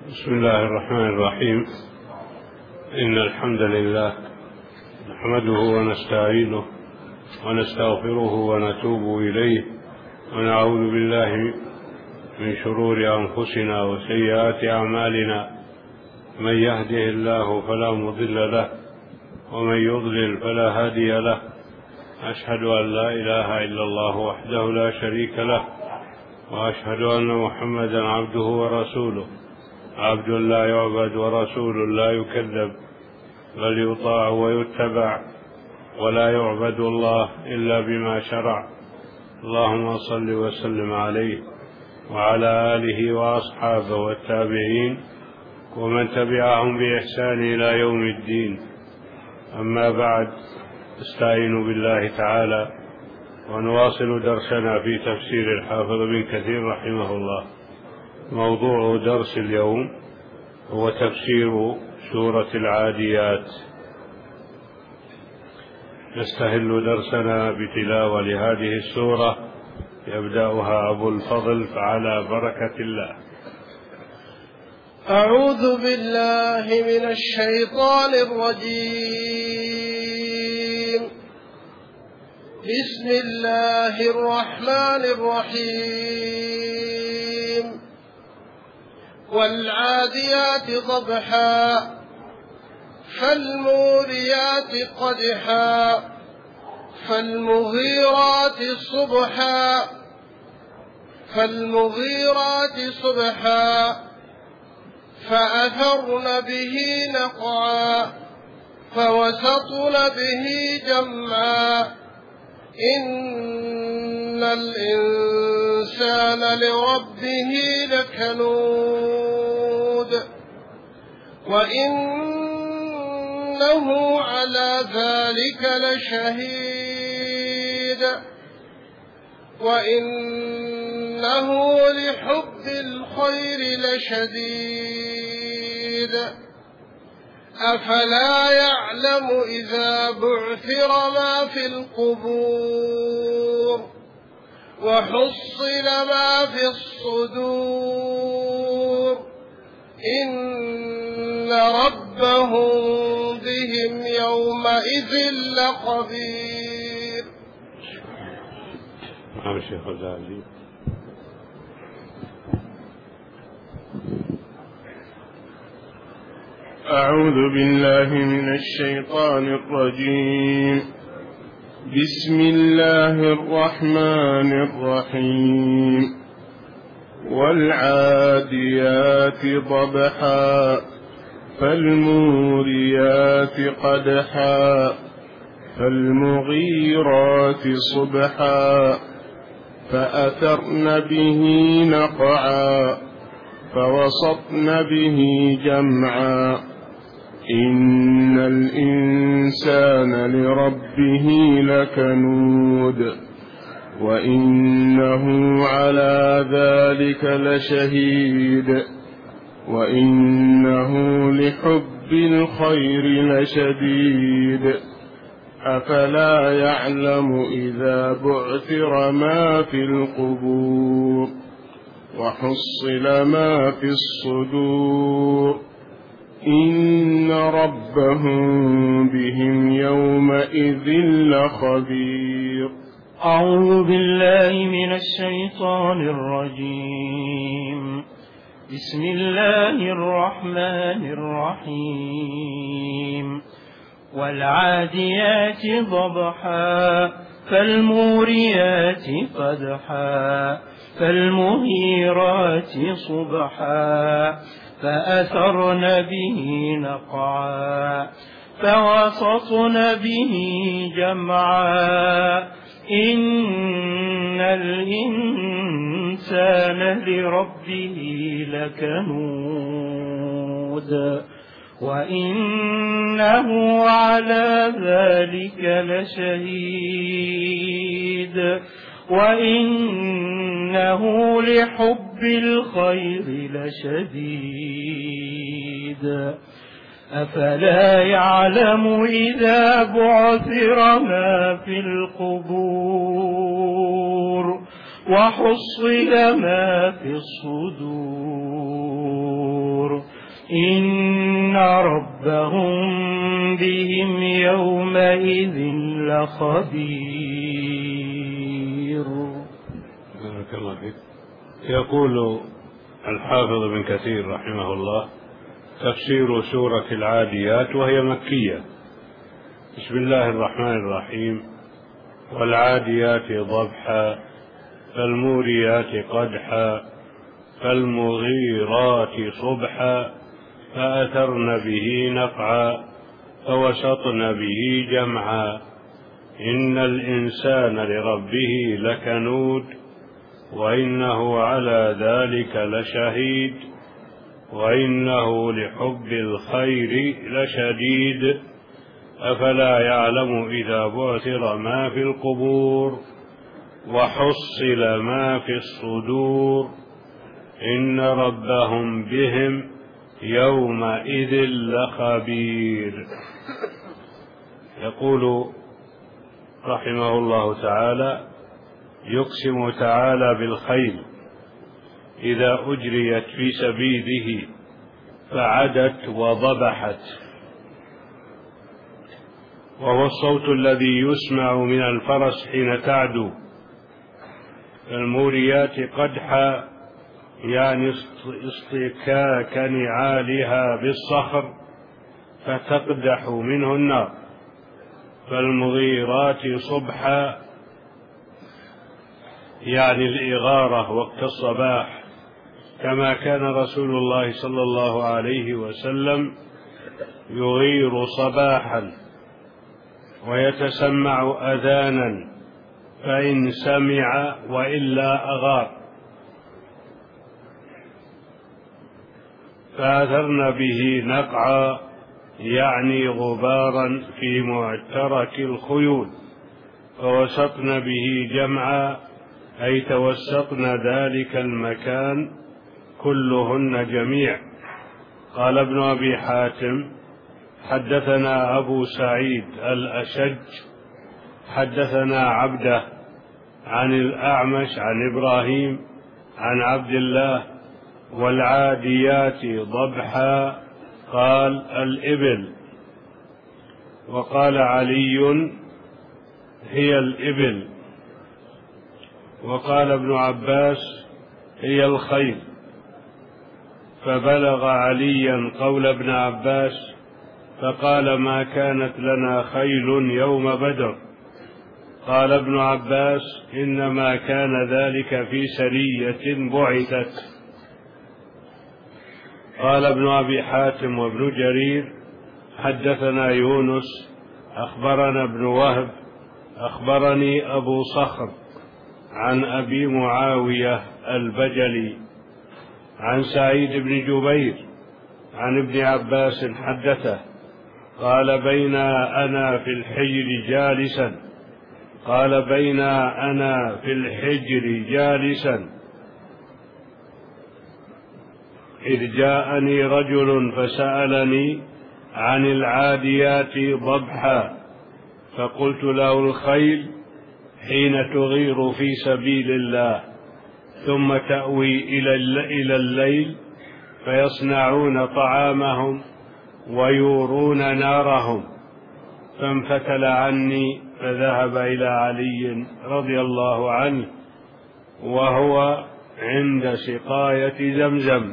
بسم الله الرحمن الرحيم. إن الحمد لله نحمده ونستعينه ونستغفره ونتوب إليه ونعوذ بالله من شرور أنفسنا وسيئات أعمالنا. من يهده الله فلا مضل له ومن يضلل فلا هادي له. أشهد أن لا إله إلا الله وحده لا شريك له، وأشهد أن محمدا عبده ورسوله، عبد لا يعبد ورسول لا يكذب، بل يطاع ويتبع، ولا يعبد الله إلا بما شرع. اللهم صل وسلم عليه وعلى آله وأصحابه والتابعين ومن تبعهم بإحسان إلى يوم الدين. أما بعد، استعينوا بالله تعالى ونواصل درسنا في تفسير الحافظ ابن كثير رحمه الله. موضوع درس اليوم هو تفسير سورة العاديات. نستهل درسنا بتلاوة لهذه السورة يبدأها أبو الفضل، فعلى بركة الله. أعوذ بالله من الشيطان الرجيم. بسم الله الرحمن الرحيم. والعاديات ضبحا فالموريات قدحا فالمغيرات صبحا فأثرن به نقعا فوسطن به جمعا إن الإنسان لربه لكنود وإنه على ذلك لشهيد وإنه لحب الخير لشديد أفلا يعلم إذا بعثر ما في القبور وحصل ما في الصدور إن ربهم بهم يومئذ لخبير. أعوذ بالله من الشيطان الرجيم. بسم الله الرحمن الرحيم. والعاديات ضبحا فالموريات قدحا فالمغيرات صبحا فأثرن به نقعا فوسطن به جمعا إن الإنسان لربه لكنود وإنه على ذلك لشهيد وإنه لحب الخير لشديد أفلا يعلم إذا بعثر ما في القبور وحصل ما في الصدور إن ربهم بهم يومئذ لخبير. أعوذ بالله من الشيطان الرجيم. بسم الله الرحمن الرحيم. والعاديات ضبحا فالموريات قدحا فالمغيرات صبحا فأثرن به نقعا فوسطن به جمعا إن الإنسان لربه لكنود وإنه على ذلك لشهيد وإنه لحب الخير لشديد أفلا يعلم إذا بعثر ما في القبور وحصل ما في الصدور إن ربهم بهم يومئذ لخبير. بارك الله فيك. يقول الحافظ ابن كثير رحمه الله: تفسير سورة العاديات وهي مكية. بسم الله الرحمن الرحيم: والعاديات ضبحا فالموريات قدحا فالمغيرات صبحا فأثرن به نقعا فوسطن به جمعا إن الإنسان لربه لكنود وإنه على ذلك لشهيد وإنه لحب الخير لشديد أفلا يعلم إذا بعثر ما في القبور وحصل ما في الصدور إن ربهم بهم يومئذ لخبير. يقول رحمه الله تعالى: يقسم تعالى بالخيل إذا أجريت في سبيله فعدت وضبحت، وهو الصوت الذي يسمع من الفرس حين تعدو. فالموريات قدحا يعني اصطكاك نعالها بالصخر فتقدح منه النار. فالمغيرات صبحا يعني الإغارة وقت الصباح، كما كان رسول الله صلى الله عليه وسلم يغير صباحا ويتسمع أذانا فإن سمع وإلا أغار. فأثرن به نقعا يعني غبارا في معترك الخيول. فوسطن به جمعا أي توسطن ذلك المكان كلهن جميع. قال ابن أبي حاتم: حدثنا أبو سعيد الأشج حدثنا عبده عن الأعمش عن إبراهيم عن عبد الله: والعاديات ضبحا قال: الإبل. وقال علي: هي الإبل. وقال ابن عباس: هي الخيل. فبلغ عليا قول ابن عباس فقال: ما كانت لنا خيل يوم بدر. قال ابن عباس: إنما كان ذلك في سرية بعثت. قال ابن أبي حاتم وابن جرير: حدثنا يونس أخبرنا ابن وهب أخبرني أبو صخر عن أبي معاوية البجلي عن سعيد بن جبير عن ابن عباس حدثه قال: بين أنا في الحجر جالسا إذ جاءني رجل فسألني عن العاديات ضبحا، فقلت له: الخيل حين تغير في سبيل الله ثم تأوي إلى الليل فيصنعون طعامهم ويورون نارهم. فانفتل عني فذهب إلى علي رضي الله عنه وهو عند سقاية زمزم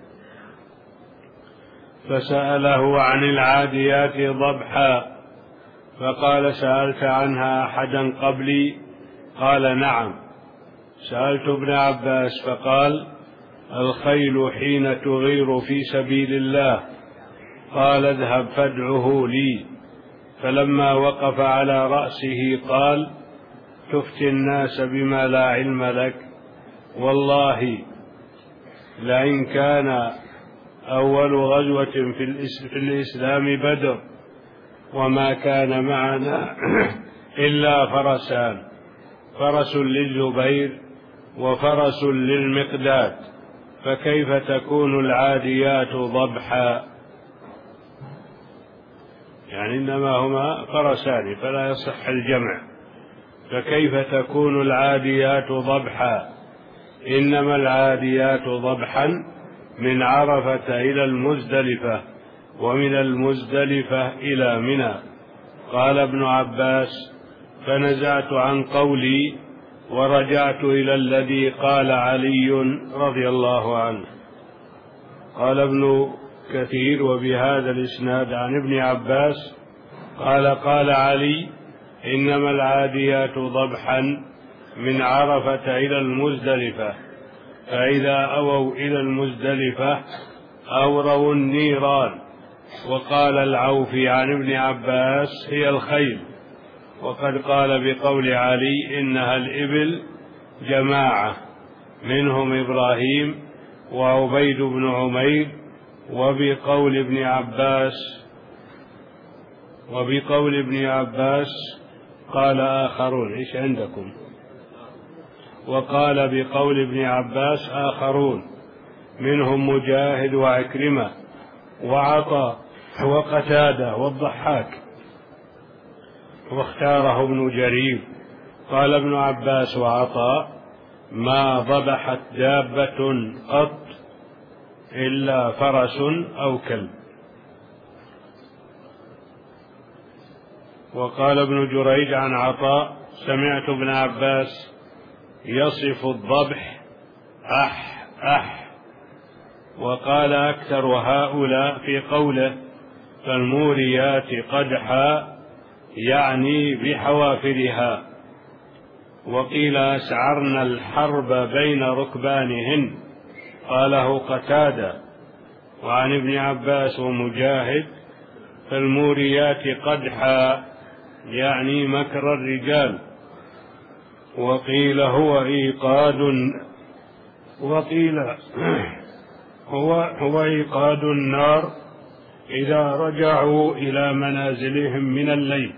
فسأله عن العاديات ضبحا، فقال: سألت عنها أحدا قبلي؟ قال: نعم. سألت ابن عباس فقال: الخيل حين تغير في سبيل الله. قال: اذهب فادعه لي. فلما وقف على رأسه قال: تفتي الناس بما لا علم لك، والله لئن كان أول غزوة في الإسلام بدر وما كان معنا إلا فرسان، فرس للزبير وفرس للمقداد، فكيف تكون العاديات ضبحا؟ يعني إنما هما فرسان فلا يصح الجمع. فكيف تكون العاديات ضبحا؟ إنما العاديات ضبحا من عرفة إلى المزدلفة ومن المزدلفة إلى منى. قال ابن عباس: فنزعت عن قولي ورجعت إلى الذي قال علي رضي الله عنه. قال ابن كثير: وبهذا الإسناد عن ابن عباس قال: قال علي: إنما العاديات ضبحا من عرفة إلى المزدلفة، فإذا أووا إلى المزدلفة أوروا النيران. وقال العوفي عن ابن عباس: هي الخيل. وقد قال بقول علي: إنها الإبل جماعة، منهم إبراهيم وعبيد بن عمير. وبقول ابن عباس قال آخرون. إيش عندكم؟ وقال بقول ابن عباس آخرون، منهم مجاهد وعكرمة وعطاء وقتادة والضحاك، واختاره ابن جرير. قال ابن عباس وعطاء: ما ضبحت دابة قط إلا فرس أو كلب. وقال ابن جريج عن عطاء: سمعت ابن عباس يصف الضبح أح. وقال أكثر هؤلاء في قوله: فالموريات قدحا، يعني بحوافرها. وقيل: أسعرن الحرب بين ركبانهن، قاله قتادة. وعن ابن عباس ومجاهد: فالموريات قدحا، يعني مكر الرجال. وقيل هو إيقاد النار إذا رجعوا إلى منازلهم من الليل.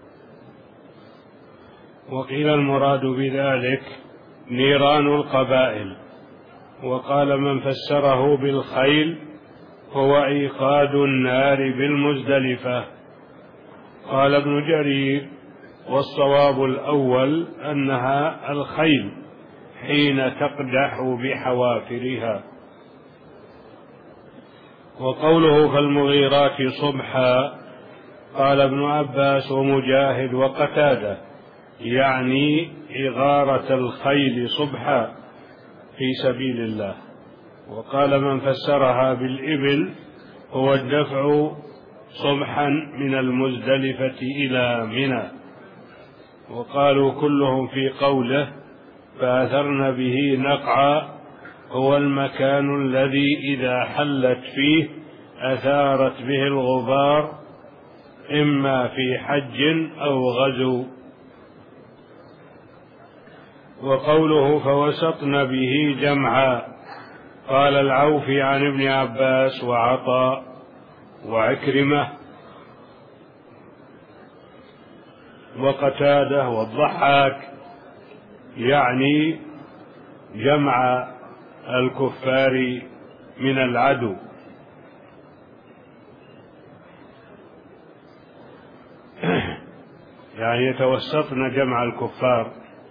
وقيل المراد بذلك نيران القبائل. وقال من فسره بالخيل هو إيقاد النار بالمزدلفة. قال ابن جرير: والصواب الأول أنها الخيل حين تقدح بحوافرها. وقوله فالمغيرات صبحا، قال ابن عباس ومجاهد وقتادة: يعني إغارة الخيل صبحا في سبيل الله. وقال من فسرها بالإبل هو الدفع صبحا من المزدلفة إلى منى. وقالوا كلهم في قوله فأثرن به نقعا هو المكان الذي إذا حلت فيه أثارت به الغبار، إما في حج أو غزو. وقوله فوسطن به جمعا، قال العوفي عن ابن عباس وعطاء وعكرمة وقتادة والضحاك، يعني جمع الكفار من العدو. يعني يتوسطن جمع الكفار.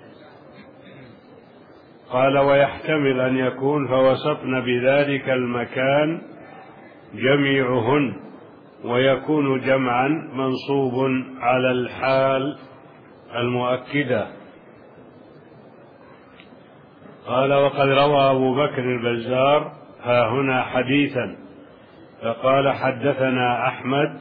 قال ويحتمل أن يكون فوسطن بذلك المكان جميعهن، ويكون جمعا منصوب على الحال المؤكدة. قال وقد روى أبو بكر البزار ها هنا حديثا، فقال حدثنا أحمد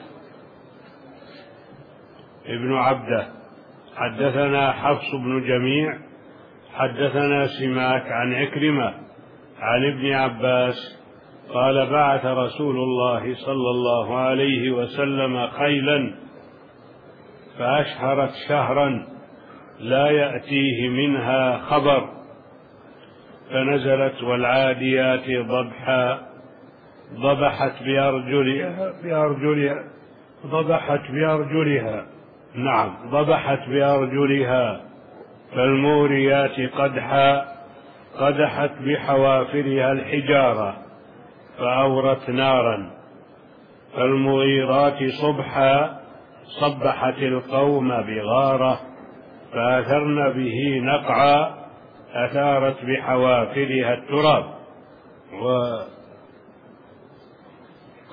ابن عبده حدثنا حفص بن جميع حدثنا سماك عن عكرمة عن ابن عباس قال بعث رسول الله صلى الله عليه وسلم خيلا فأشهرت شهرا لا يأتيه منها خبر، فنزلت والعاديات ضبحا ضبحت بأرجلها فالموريات قدحا قدحت بحوافرها الحجارة فأورت نارا، فالمغيرات صبحا صبحت القوم بغارة فأثرن به نقعا أثارت بحوافرها التراب.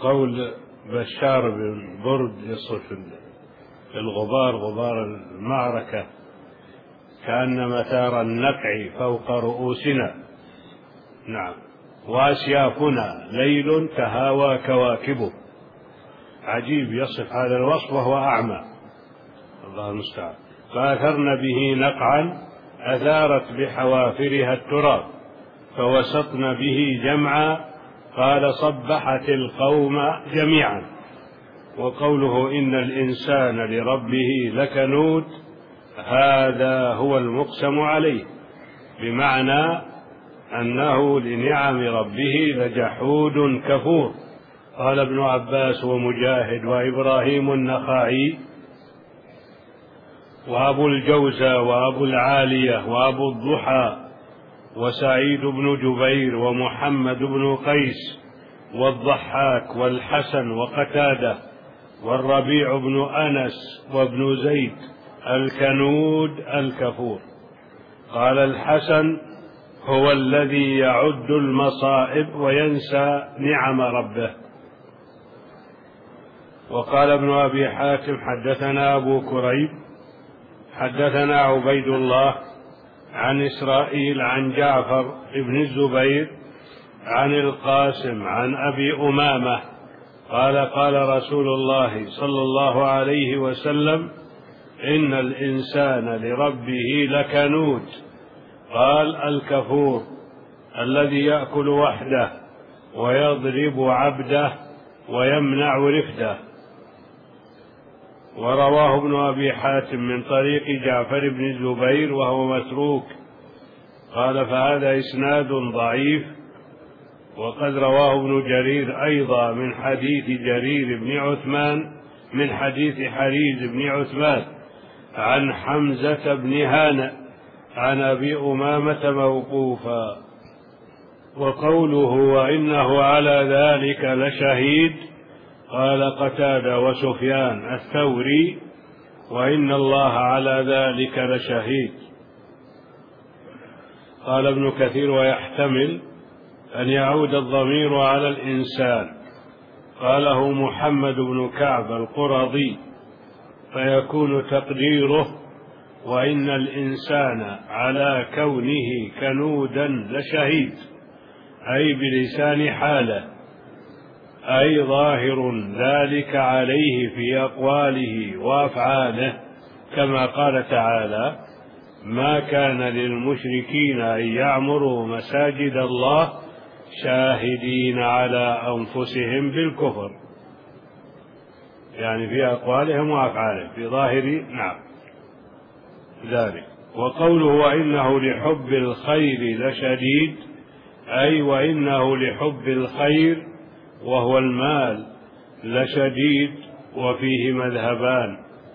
قول بشار بن برد يصف في الغبار، غبار المعركة، كأن مثار النقع فوق رؤوسنا، نعم، وأسيافنا ليل تهاوى كواكبه. عجيب يصف هذا الوصف وهو أعمى، الله المستعان. فأثرن به نقعا أثارت بحوافرها التراب فوسطن به جمعا، قال صبحت القوم جميعا. وقوله إن الإنسان لربه لكنود هذا هو المقسم عليه، بمعنى أنه لنعم ربه لجحود كفور. قال ابن عباس ومجاهد وإبراهيم النخعي وأبو الجوزى وأبو العالية وأبو الضحى وسعيد بن جبير ومحمد بن قيس والضحاك والحسن وقتادة والربيع بن أنس وابن زيد الكنود الكفور. قال الحسن هو الذي يعد المصائب وينسى نعم ربه. وقال ابن أبي حاتم حدثنا أبو كريب حدثنا عبيد الله عن إسرائيل عن جعفر بن الزبير عن القاسم عن أبي أمامة قال قال رسول الله صلى الله عليه وسلم إن الإنسان لربه لكنود. قال الكفور الذي يأكل وحده ويضرب عبده ويمنع رفده. ورواه ابن أبي حاتم من طريق جعفر بن الزبير وهو متروك، قال فهذا إسناد ضعيف. وقد رواه ابن جرير أيضا من حديث جرير بن عثمان من حديث حريز بن عثمان عن حمزة بن هانئ عن أبي أمامة موقوفا. وقوله وإنه على ذلك لشهيد قال قتادة وسفيان الثوري وإن الله على ذلك لشهيد. قال ابن كثير ويحتمل أن يعود الضمير على الإنسان، قاله محمد بن كعب القرظي، فيكون تقديره وإن الإنسان على كونه كنودا لشهيد، أي بلسان حاله، أي ظاهر ذلك عليه في أقواله وأفعاله، كما قال تعالى ما كان للمشركين أن يعمروا مساجد الله شاهدين على أنفسهم بالكفر، يعني في أقوالهم وأفعالهم في ظاهر نعم ذلك. وقوله وإنه لحب الخير لشديد، أي وإنه لحب الخير وهو المال لشديد. وفيه مذهبان،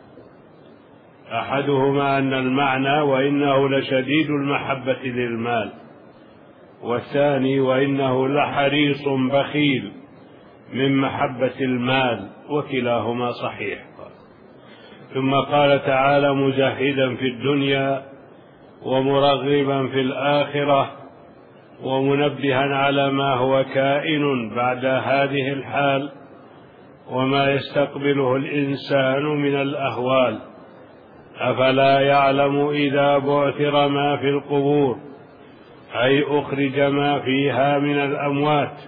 أحدهما أن المعنى وإنه لشديد المحبة للمال، والثاني وإنه لحريص بخيل من محبة المال، وكلاهما صحيح. ثم قال تعالى مزهدا في الدنيا ومرغبا في الآخرة ومنبها على ما هو كائن بعد هذه الحال وما يستقبله الإنسان من الأهوال. أفلا يعلم إذا بعثر ما في القبور، أي أخرج ما فيها من الأموات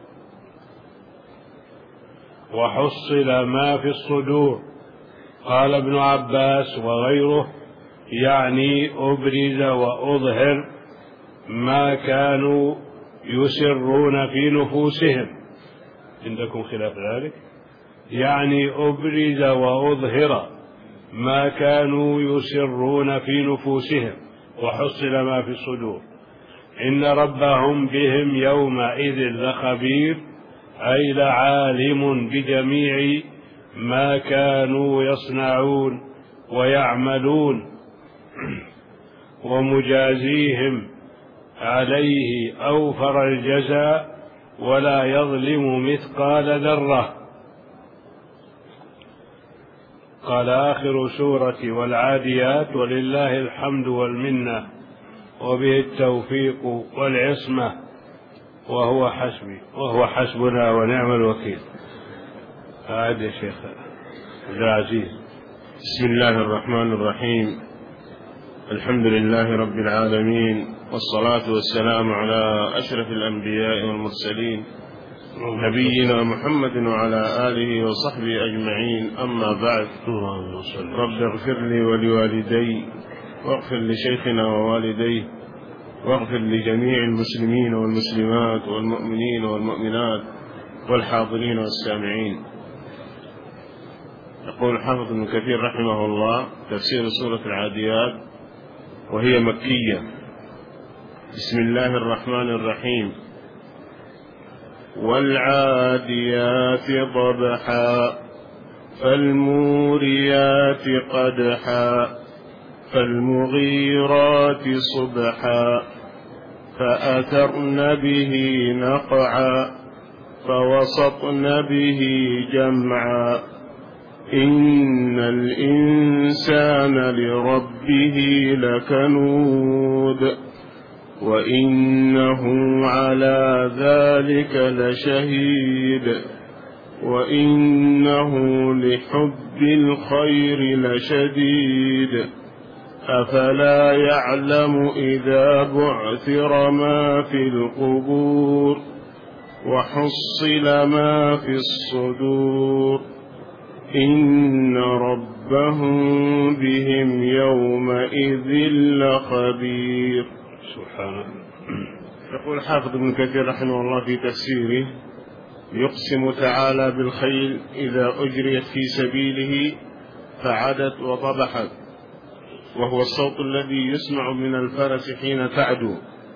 وحصل ما في الصدور. قال ابن عباس وغيره يعني أبرز وأظهر ما كانوا يسرون في نفوسهم. عندكم خلاف ذلك؟ يعني أبرز وأظهر ما كانوا يسرون في نفوسهم وحصل ما في الصدور. إن ربهم بهم يومئذ لخبير، أي لعالم بجميع ما كانوا يصنعون ويعملون ومجازيهم عليه أوفر الجزاء ولا يظلم مثقال ذرة. قال آخر سورة والعاديات ولله الحمد والمنة وبه التوفيق والعصمة وهو حسبنا ونعم الوكيل. عاد يا شيخ عبد العزيز. بسم الله الرحمن الرحيم. الحمد لله رب العالمين، والصلاة والسلام على أشرف الأنبياء والمرسلين نبينا محمد وعلى آله وصحبه أجمعين. أما بعد، رب اغفر لي ولوالدي، واغفر لشيخنا ووالديه، واغفر لجميع المسلمين والمسلمات والمؤمنين والمؤمنات والحاضرين والسامعين. يقول حافظ ابن كثير رحمه الله: تفسير سورة العاديات وهي مكية. بسم الله الرحمن الرحيم: والعاديات ضبحا فالموريات قدحا فالمغيرات صبحا فأثرن به نقعا فوسطن به جمعا إن الإنسان لربه لكنود وإنه على ذلك لشهيد وإنه لحب الخير لشديد أفلا يعلم إذا بعثر ما في القبور وحصل ما في الصدور إن ربهم بهم يومئذ لخبير. سبحانه. يقول حافظ ابن كثير رحمه الله في تفسيره: يقسم تعالى بالخيل إذا أجريت في سبيله فعدت وضبحت، وهو الصوت الذي يسمع من الفرس حين تعدو.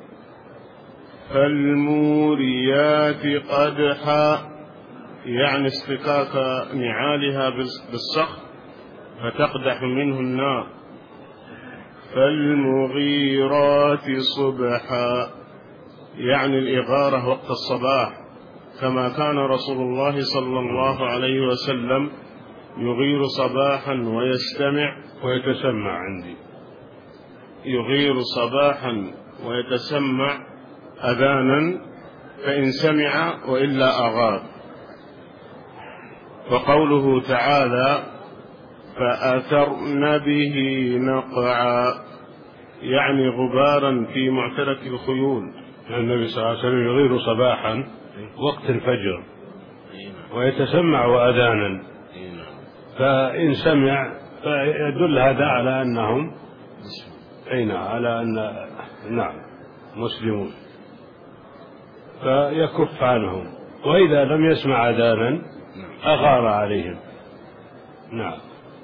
فالموريات قدحا، يعني اصطكاك نعالها بالصخر فتقدح منه النار. فالمغيرات صبحا، يعني الإغارة وقت الصباح، كما كان رسول الله صلى الله عليه وسلم يغير صباحا ويتسمع عندي يغير صباحا ويتسمع أذانا، فإن سمع وإلا أغار. وقوله تعالى: فأثرن به نقعا، يعني غبارا في معترك الخيول. النبي صلى الله عليه وسلم يغير صباحا وقت الفجر ويتسمع أذانا، فإن سمع فيدل هذا على أنهم على أن مسلمون، فيكف عنهم، وإذا لم يسمع أذانا أغار عليهم. نعم.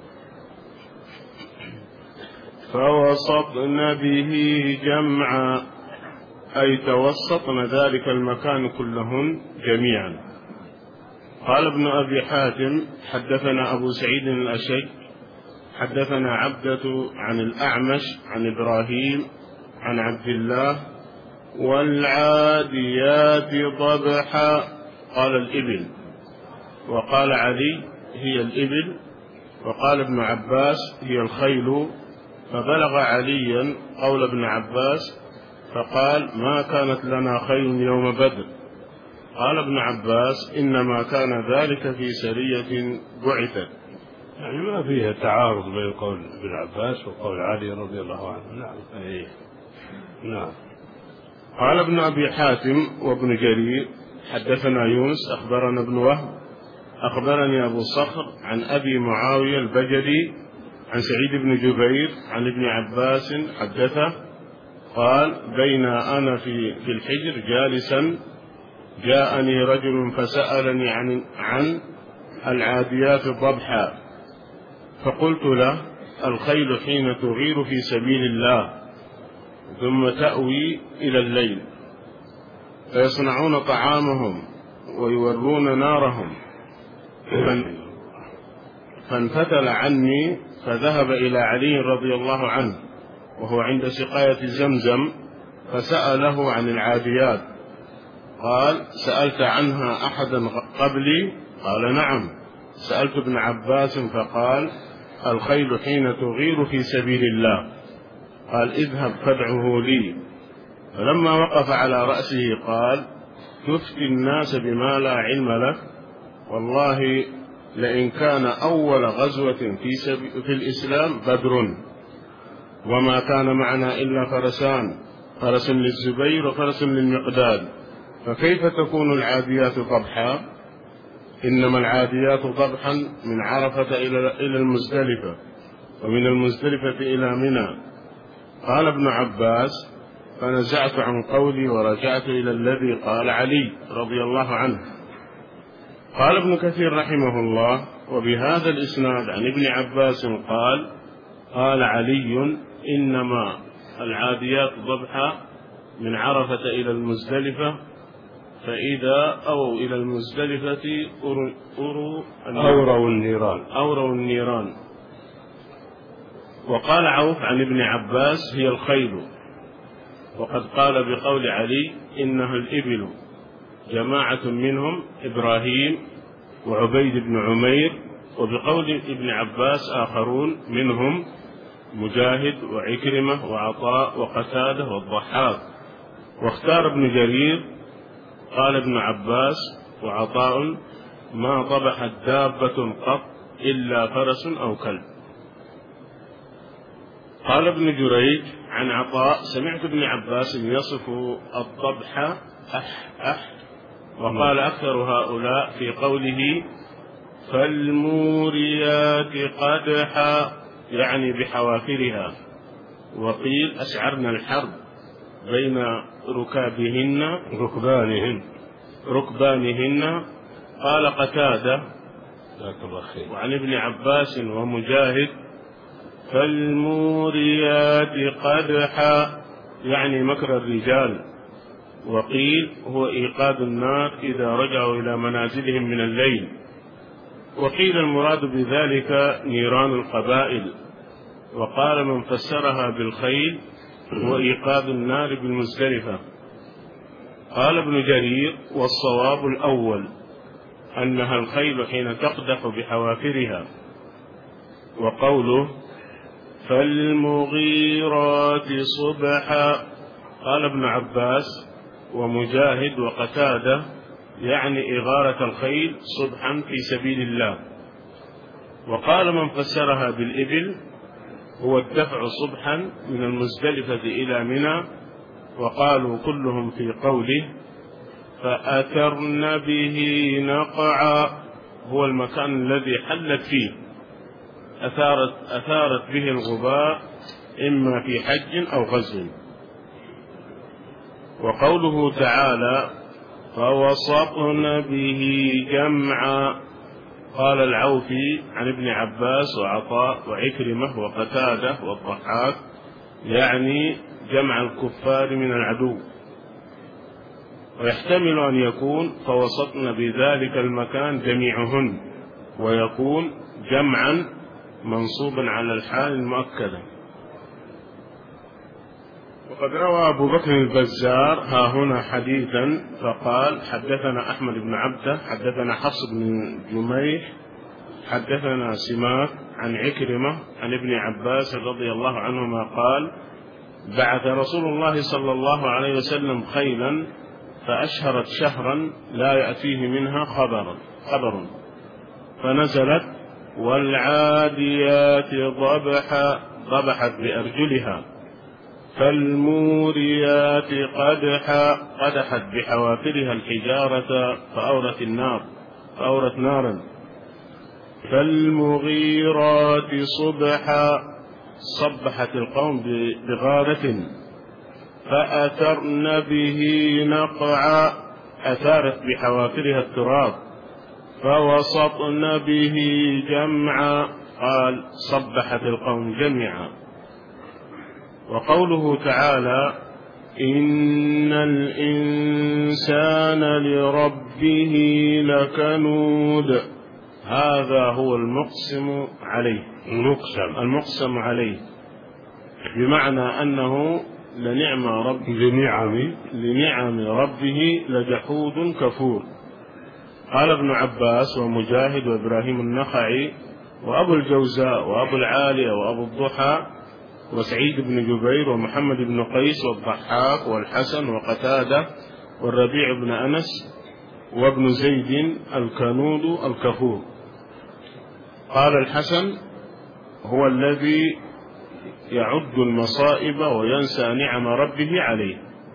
فوسطن به جمعا، أي توسطن ذلك المكان كلهن جميعا. قال ابن أبي حاتم: حدثنا أبو سعيد الأشج حدثنا عبدة عن الأعمش عن إبراهيم عن عبد الله: والعاديات ضبحا، قال الإبل، وقال علي: هي الإبل، وقال ابن عباس: هي الخيل. فبلغ عليا قول ابن عباس فقال: ما كانت لنا خيل يوم بدر. قال ابن عباس: إنما كان ذلك في سرية بعثت. يعني ما فيها تعارض بين قول ابن عباس وقول علي رضي الله عنه. نعم. قال ابن أبي حاتم وابن جرير: حدثنا يونس أخبرنا ابن وهب أخبرني أبو صخر عن أبي معاوية البجلي عن سعيد بن جبير عن ابن عباس حدثه قال: بين أنا في الحجر جالسا جاءني رجل فسألني عن العاديات ضبحا، فقلت له: الخيل حين تغير في سبيل الله ثم تأوي إلى الليل فيصنعون طعامهم ويورون نارهم. فانفتل عني فذهب إلى علي رضي الله عنه وهو عند سقاية زمزم فسأله عن العاديات. قال: سألت عنها أحدا قبلي؟ قال: نعم. سألت ابن عباس فقال: الخيل حين تغير في سبيل الله. قال: اذهب فادعه لي. فلما وقف على رأسه قال: تفتي الناس بما لا علم لك، والله لئن كان أول غزوة في الإسلام بدر، وما كان معنا إلا فرسان، فرس للزبير وفرس للمقداد، فكيف تكون العاديات ضبحا؟ إنما العاديات ضبحا من عرفة إلى المزدلفة، ومن المزدلفة إلى منى. قال ابن عباس: فنزعت عن قولي ورجعت إلى الذي قال علي رضي الله عنه. قال ابن كثير رحمه الله: وبهذا الإسناد عن ابن عباس قال علي: إنما العاديات ضبحا من عرفة إلى المزدلفة، فإذا أو إلى المزدلفة أوروا النيران. وقال عوف عن ابن عباس: هي الخيل. وقد قال بقول علي: إنها الإبل، جماعة منهم إبراهيم وعبيد بن عمير. وبقول ابن عباس آخرون منهم مجاهد وعكرمة وعطاء وقتادة والضحاك. واختار ابن جرير قال ابن عباس وعطاء: ما ضبحت دابة قط إلا فرس أو كلب. قال ابن جريج عن عطاء: سمعت ابن عباس يصف الضبح وقال أكثر هؤلاء في قوله: فالموريات قدحا، يعني بحوافرها. وقيل: أشعرنا الحرب بين ركبانهن. قال قتادة وعن ابن عباس ومجاهد: فالموريات قدحا، يعني مكر الرجال. وقيل: هو إيقاد النار إذا رجعوا إلى منازلهم من الليل. وقيل: المراد بذلك نيران القبائل. وقال من فسرها بالخيل هو إيقاد النار بالمزدلفة. قال ابن جرير: والصواب الأول، أنها الخيل حين تقدح بحوافرها. وقوله فالمغيرات صبحا، قال ابن عباس ومجاهد وقتادة: يعني إغارة الخيل صبحا في سبيل الله. وقال من فسرها بالإبل هو الدفع صبحا من المزدلفة إلى منى. وقالوا كلهم في قوله فأثرن به نقعا، هو المكان الذي حلت فيه، أثارت به الغباء إما في حج أو غزو. وقوله تعالى فوسطن به جمعا، قال العوفي عن ابن عباس وعطاء وعكرمة وقتادة والضحاك: يعني جمع الكفار من العدو. ويحتمل أن يكون فوسطن بذلك المكان جميعهن، ويكون جمعا منصوبا على الحال المؤكدة. وقد روى أبو بكر البزار ها هنا حديثا فقال: حدثنا أحمد بن عبده حدثنا حفص بن جميح حدثنا سماك عن عكرمة عن ابن عباس رضي الله عنهما قال: بعث رسول الله صلى الله عليه وسلم خيلا فأشهرت شهرا لا يأتيه منها خبر، فنزلت والعاديات ضبحت بأرجلها، فالموريات قدحت بحوافرها الحجارة فأورت نارا، فالمغيرات صبحت القوم بغارة، فأثرن به نقعا، أثارت بحوافرها التراب، فوسطن به جمعا، قال صبحت القوم جميعا. وقوله تعالى إن الإنسان لربه لكنود، هذا هو المقسم عليه، بمعنى أنه لنعم ربه لجحود كفور. قال ابن عباس ومجاهد وإبراهيم النخعي وأبو الجوزاء وأبو العالية وأبو الضحى وسعيد بن جبير ومحمد بن قيس والضحاك والحسن وقتادة والربيع بن أنس وابن زيد الكنود الكفور. قال الحسن: هو الذي يعد المصائب وينسى نعم ربه عليه.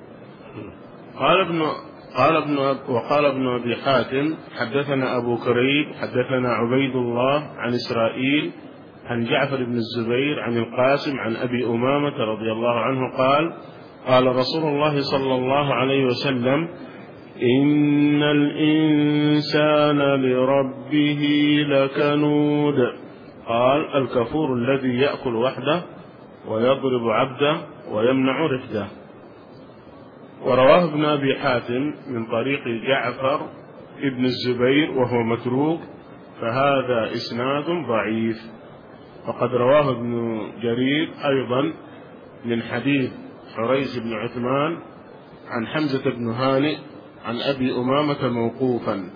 وقال ابن أبي حاتم: حدثنا أبو كريب حدثنا عبيد الله عن إسرائيل عن جعفر بن الزبير عن القاسم عن أبي أمامة رضي الله عنه قال: قال رسول الله صلى الله عليه وسلم: إن الإنسان لربه لكنود. قال: الكفور الذي يأكل وحده ويضرب عبده ويمنع رفده. ورواه ابن أبي حاتم من طريق جعفر ابن الزبير وهو متروك، فهذا إسناد ضعيف. وقد رواه ابن جرير أيضا من حديث حريث بن عثمان عن حمزة بن هانئ عن أبي أمامة موقوفا.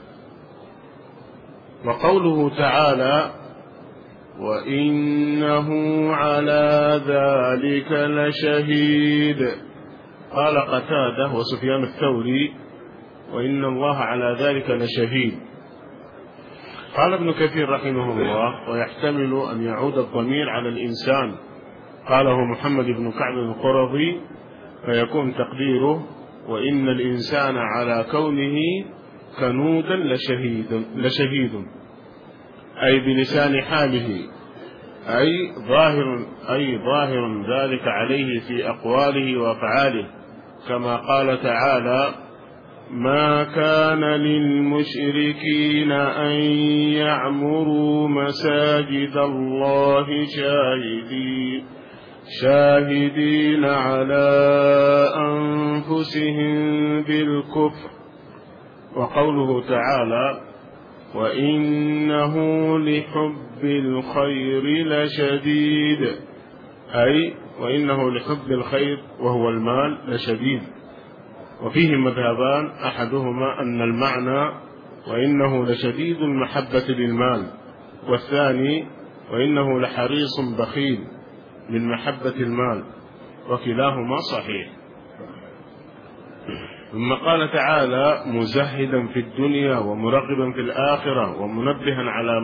وقوله تعالى: وإنه على ذلك لشهيد، قال قتادة وسفيان الثوري: وإن الله على ذلك لشهيد. قال ابن كثير رحمه الله: ويحتمل أن يعود الضمير على الإنسان، قاله محمد بن كعب القرظي، فيكون تقديره: وإن الإنسان على كونه كنودا لشهيد، أي بلسان حاله، أي ظاهر ذلك عليه في أقواله وأفعاله، كما قال تعالى: ما كان للمشركين أن يعمروا مساجد الله شاهدين على أنفسهم بالكفر. وقوله تعالى: وإنه لحب الخير لشديد، أي وإنه لحب الخير وهو المال لشديد. وفيه مذهبان: أحدهما أن المعنى وإنه لشديد المحبة للمال، والثاني وإنه لحريص بخيل من محبة المال، وكلاهما صحيح. ثم قال تعالى: مزهدا في الدنيا ومرغبا في الآخرة ومنبها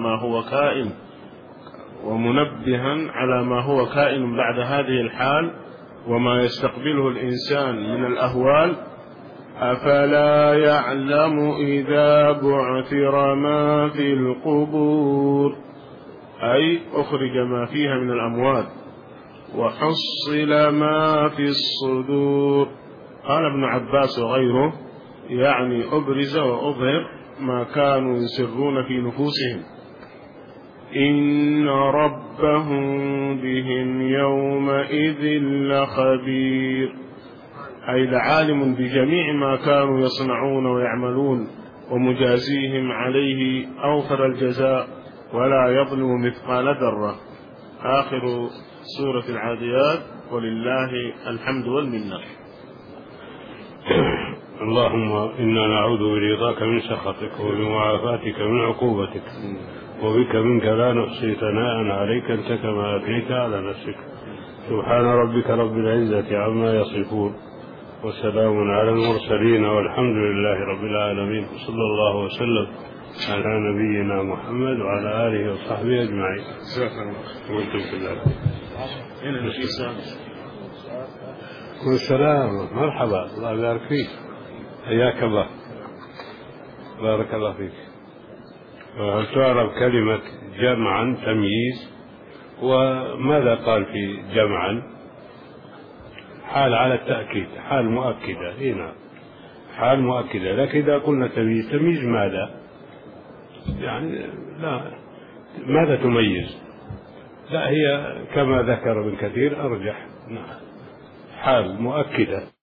على ما هو كائن بعد هذه الحال وما يستقبله الإنسان من الأهوال. أفلا يعلم إذا بعثر ما في القبور، أي أخرج ما فيها من الأموات وحصل ما في الصدور. قال ابن عباس وغيره: يعني أبرز وأظهر ما كانوا يسرون في نفوسهم. إن ربهم بهم يومئذ لخبير، أي لعالم بجميع ما كانوا يصنعون ويعملون، ومجازيهم عليه أوفر الجزاء ولا يظلم مثقال ذرة. آخر سورة العاديات، ولله الحمد والمنة. اللهم إنا نعوذ برضاك من سخطك وبمعافاتك من عقوبتك، وبك منك لا نحصي ثناء عليك أنت كما أثنيت على نفسك. سبحان ربك رب العزة عما يصفون، وسلام على المرسلين، والحمد لله رب العالمين. صلى الله وسلم على نبينا محمد وعلى آله وصحبه أجمعين. والسلام. مرحبا، الله يبارك فيك، حياك الله، بارك الله فيك. وهل تعرف كلمة جمعا تمييز؟ وماذا قال في جمعا؟ حال على التأكيد، حال مؤكدة. هنا حال مؤكدة، لكن إذا قلنا تمييز، تمييز ماذا؟ يعني لا، ماذا تميز؟ لا، هي كما ذكر ابن كثير أرجح. نعم، حال مؤكدة.